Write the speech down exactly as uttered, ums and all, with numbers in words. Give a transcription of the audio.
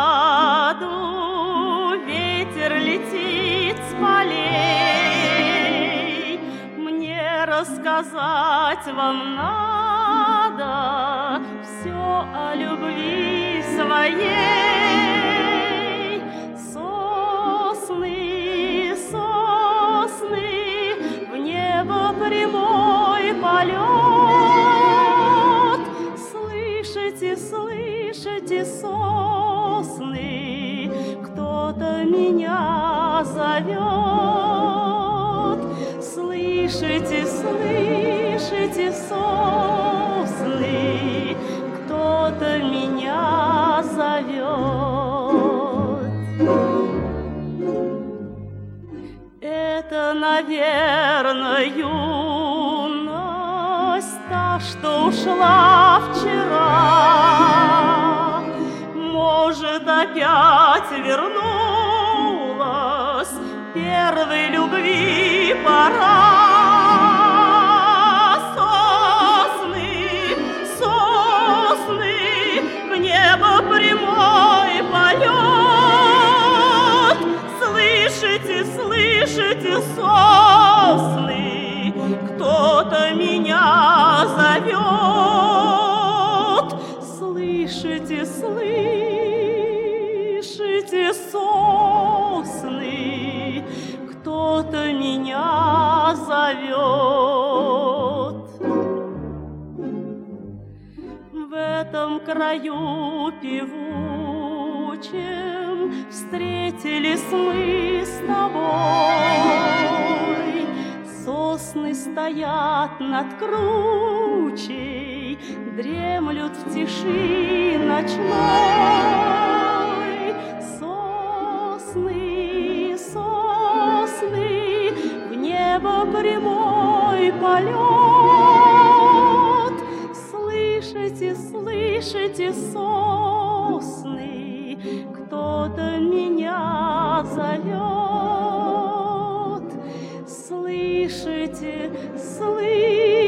саду ветер летит с полей. Мне рассказать вам надо все о любви своей. Сосны, сосны, в небо прямой полет. Слышите, слышите, сосны, кто-то меня зовет. Слышите, слышите, сосны, кто-то меня зовет. Это, наверное, юность, та, что ушла вчера. Может, опять вернулась первой любви пора. Сосны, сосны, в небо прямой полет. Слышите, слышите, сосны, кто-то меня зовет. Слышите, слышите, сосны, кто-то меня зовет. В этом краю певучем встретились мы с тобой. Сосны стоят над кручей, дремлют в тиши ночной. Сосны, сосны, в небо прямой полет. Слышите, слышите, сосны, кто-то меня зовет. Слышите, слышите,